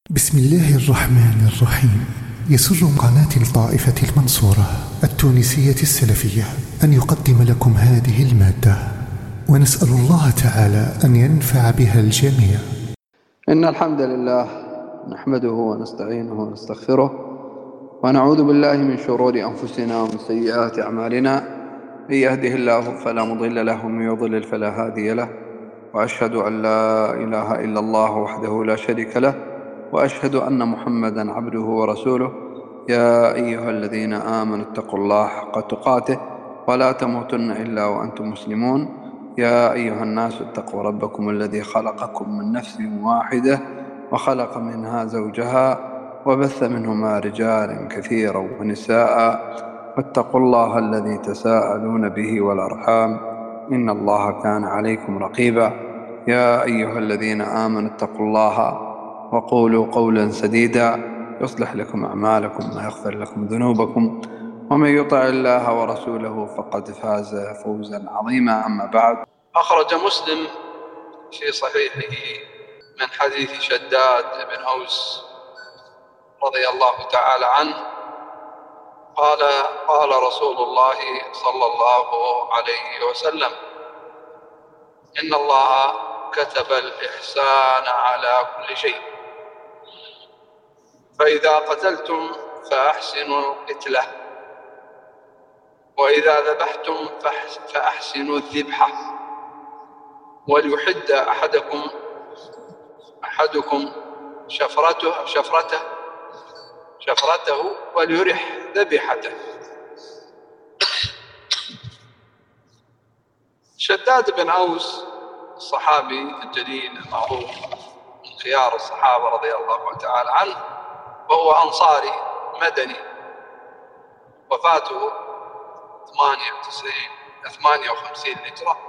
بسم الله الرحمن الرحيم. يسر قناة الطائفة المنصورة التونسية السلفية أن يقدم لكم هذه المادة، ونسأل الله تعالى أن ينفع بها الجميع. إن الحمد لله نحمده ونستعينه ونستغفره ونعوذ بالله من شرور أنفسنا ومن سيئات أعمالنا. من يهده الله فلا مضل له ومن يضلل فلا هادي له، وأشهد أن لا إله إلا الله وحده لا شريك له، وأشهد أن محمدا عبده ورسوله. يا أيها الذين آمنوا اتقوا الله حق تقاته ولا تموتن إلا وأنتم مسلمون. يا أيها الناس اتقوا ربكم الذي خلقكم من نفس واحدة وخلق منها زوجها وبث منهما رجالا كثيرا ونساء، واتقوا الله الذي تساءلون به والأرحام إن الله كان عليكم رقيبا. يا أيها الذين آمنوا اتقوا الله وقولوا قولا سديدا يصلح لكم أعمالكم ويغفر لكم ذنوبكم، ومن يطع الله ورسوله فقد فاز فوزا عظيما. أما بعد، أخرج مسلم في صحيحه من حديث شداد بن أوس رضي الله تعالى عنه قال: قال رسول الله صلى الله عليه وسلم: إن الله كتب الإحسان على كل شيء، فإذا قتلتم فأحسنوا القتلة، وإذا ذبحتم فأحسنوا الذبحة، وليحد أحدكم شفرته وليرح ذبيحته. شداد بن أوس الصحابي الجليل المعروف من خيار الصحابة رضي الله تعالى عنه، وهو أنصاري مدني، وفاته 58 هجرة،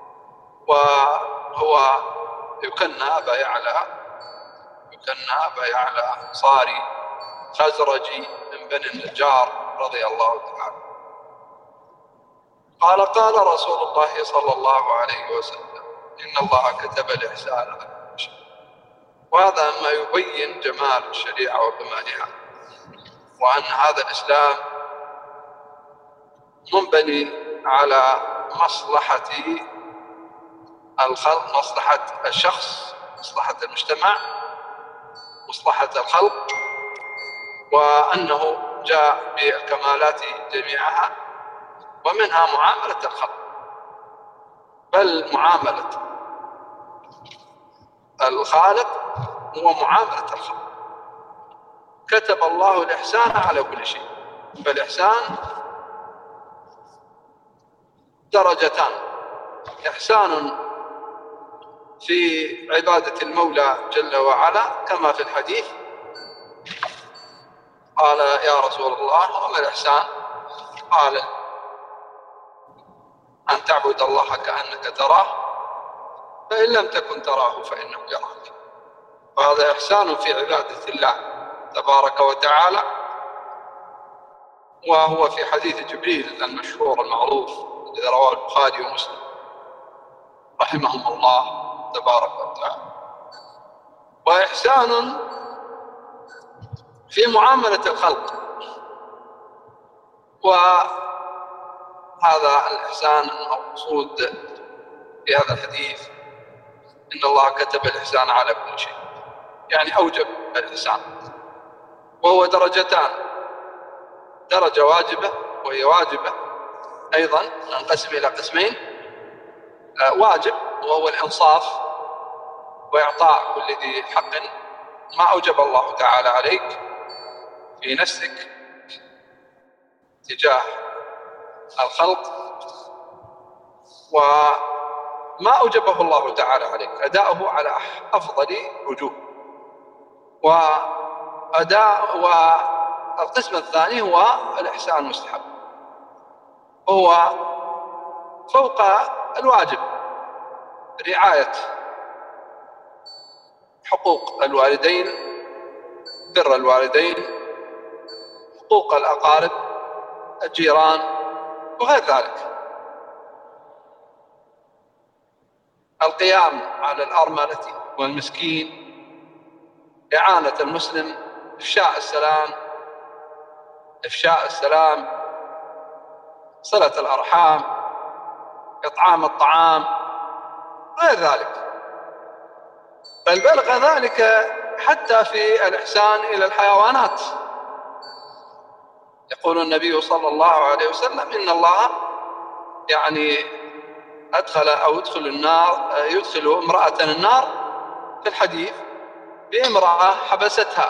وهو يكنى أبا يعلى أنصاري خزرجي من بني النجار رضي الله تعالى. قال رسول الله صلى الله عليه وسلم: إن الله كتب الإحسان على كل شيء. وهذا ما يبين جمال الشريعة وكمالها، وأن هذا الإسلام منبني على مصلحة الخلق، مصلحة الشخص، مصلحة المجتمع، مصلحة الخلق، وأنه جاء بالكمالات جميعها، ومنها معاملة الخلق، بل معاملة الخالق هو معاملة الخلق. كتب الله الإحسان على كل شيء، فالإحسان درجتان: إحسان في عبادة المولى جل وعلا كما في الحديث، قال: يا رسول الله وما الإحسان؟ قال: أن تعبد الله كأنك تراه، فإن لم تكن تراه فإنه يراك. وهذا إحسان في عبادة الله تبارك وتعالى، وهو في حديث جبريل المشهور المعروف الذي رواه البخاري ومسلم رحمهم الله تبارك وتعالى. وإحسان في معاملة الخلق، وهذا الإحسان المقصود في هذا الحديث: إن الله كتب الإحسان على كل شيء، يعني أوجب الإحسان، وهو درجتان: درجة واجبة وهي واجبة أيضا، ننقسم إلى قسمين: واجب وهو الإنصاف وإعطاء كل ذي حق ما أوجب الله تعالى عليك في نفسك تجاه الخلق، وما أوجبه الله تعالى عليك أداؤه على أفضل وجوه. والقسم الثاني هو الإحسان المستحب، هو فوق الواجب: رعاية حقوق الوالدين، بر الوالدين، حقوق الأقارب، الجيران، وغير ذلك، القيام على الأرملة والمسكين، إعانة المسلم، إفشاء السلام، صلة الأرحام، إطعام الطعام، غير ذلك. بل بلغ ذلك حتى في الإحسان إلى الحيوانات. يقول النبي صلى الله عليه وسلم إن الله يعني يدخل امرأة النار في الحديث بامرأة حبستها،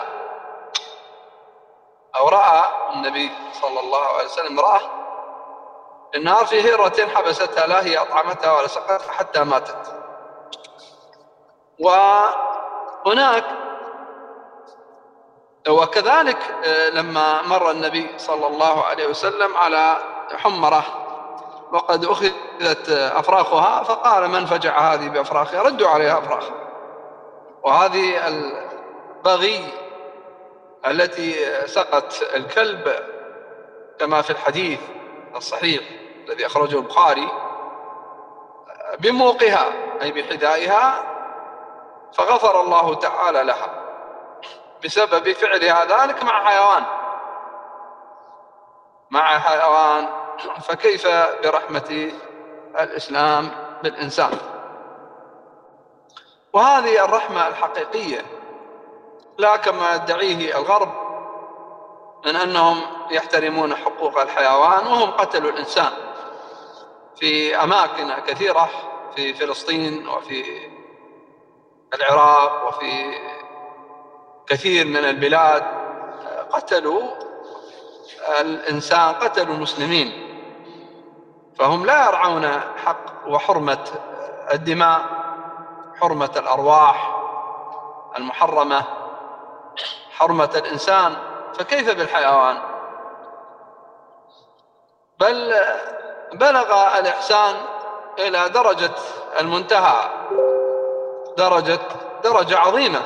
أو رأى النبي صلى الله عليه وسلم امرأة النار في هرة حبستها، لا هي أطعمتها ولا سقتها حتى ماتت. وكذلك لما مر النبي صلى الله عليه وسلم على حمرة وقد أخذت أفراخها، فقال: من فجع هذه بأفراخها؟ ردوا عليها أفراخها. وهذه البغي التي سقت الكلب كما في الحديث الصحيح الذي أخرجه البخاري بموقها أي بحذائها، فغفر الله تعالى لها بسبب فعلها ذلك مع حيوان. فكيف برحمة الإسلام بالإنسان؟ وهذه الرحمة الحقيقية، لا كما يدعيه الغرب من أنهم يحترمون حقوق الحيوان وهم قتلوا الإنسان في أماكن كثيرة، في فلسطين وفي العراق وفي كثير من البلاد، قتلوا الإنسان، قتلوا المسلمين. فهم لا يرعون حق وحرمة الدماء، حرمة الأرواح المحرمة، حرمة الإنسان، فكيف بالحيوان؟ بل بلغ الإحسان إلى درجة المنتهى، درجة عظيمة،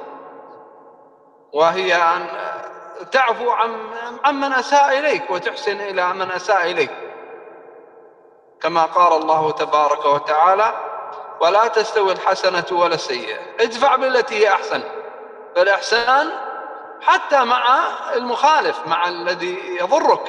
وهي أن تعفو عن من أساء إليك وتحسن إلى من أساء إليك، كما قال الله تبارك وتعالى: ولا تستوي الحسنة ولا السيئة، ادفع بالتي هي أحسن. فالإحسان حتى مع المخالف، مع الذي يضرك،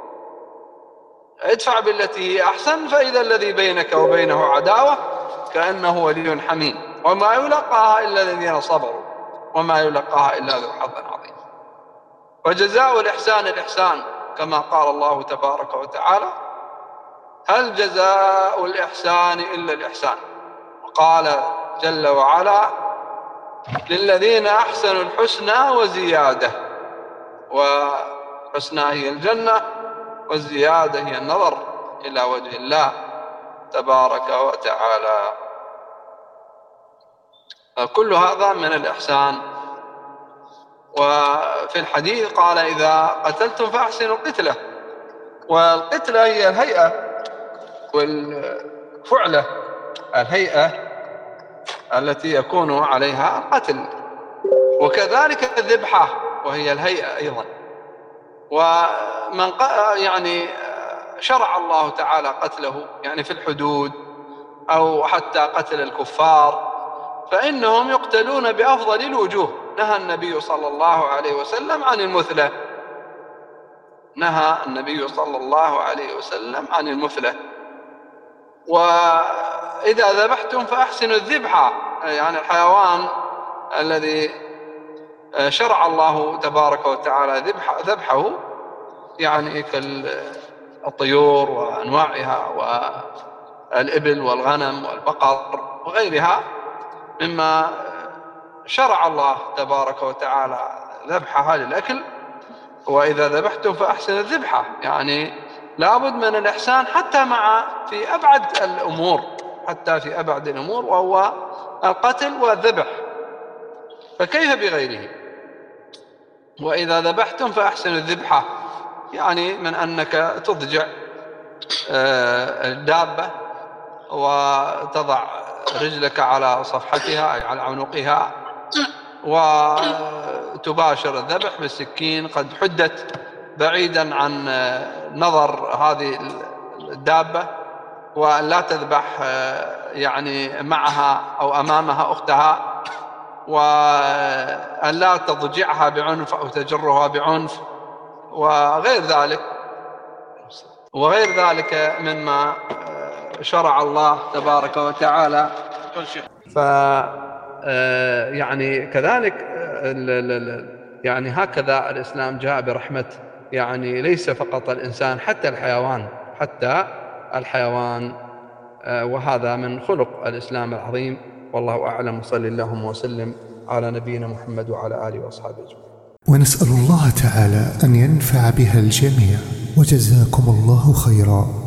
ادفع بالتي هي أحسن، فإذا الذي بينك وبينه عداوة كأنه ولي حميم، وما يلقاها إلا الذين صبروا وما يلقاها إلا ذو حظ عظيم. وجزاء الإحسان الإحسان، كما قال الله تبارك وتعالى: هل جزاء الإحسان إلا الإحسان. وقال جل وعلا: للذين أحسنوا الحسنى وزيادة. وحسنى هي الجنة، والزيادة هي النظر إلى وجه الله تبارك وتعالى. كل هذا من الإحسان. وفي الحديث قال: إذا قتلتم فأحسنوا القتلة. والقتلة هي الهيئة والفعلة، الهيئة التي يكون عليها القتل، وكذلك الذبحة وهي الهيئة أيضا. ومن يعني شرع الله تعالى قتله يعني في الحدود أو حتى قتل الكفار، فإنهم يقتلون بأفضل الوجوه. نهى النبي صلى الله عليه وسلم عن المثلة، نهى النبي صلى الله عليه وسلم عن المثلة. وإذا ذبحتم فأحسنوا الذبحة، يعني الحيوان الذي شرع الله تبارك وتعالى ذبحه، يعني كالطيور وأنواعها والإبل والغنم والبقر وغيرها مما شرع الله تبارك وتعالى ذبحها للأكل. وإذا ذبحتم فأحسنوا الذبحة، يعني لابد من الإحسان حتى في أبعد الأمور، وهو القتل والذبح، فكيف بغيره؟ وإذا ذبحتم فأحسنوا الذبحة، يعني من أنك تضجع الدابة وتضع رجلك على صفحتها أي على عنقها، وتباشر الذبح بالسكين قد حدت بعيدا عن نظر هذه الدابة، وأن لا تذبح يعني معها أو أمامها أختها، وأن لا تضجعها بعنف أو تجرها بعنف وغير ذلك مما شرع الله تبارك وتعالى. يعني كذلك يعني هكذا الإسلام جاء برحمة، يعني ليس فقط الإنسان، حتى الحيوان، وهذا من خلق الإسلام العظيم. والله أعلم. صلى اللهم وسلم على نبينا محمد وعلى آله وأصحابه أجمعين. ونسأل الله تعالى أن ينفع بها الجميع، وجزاكم الله خيرا.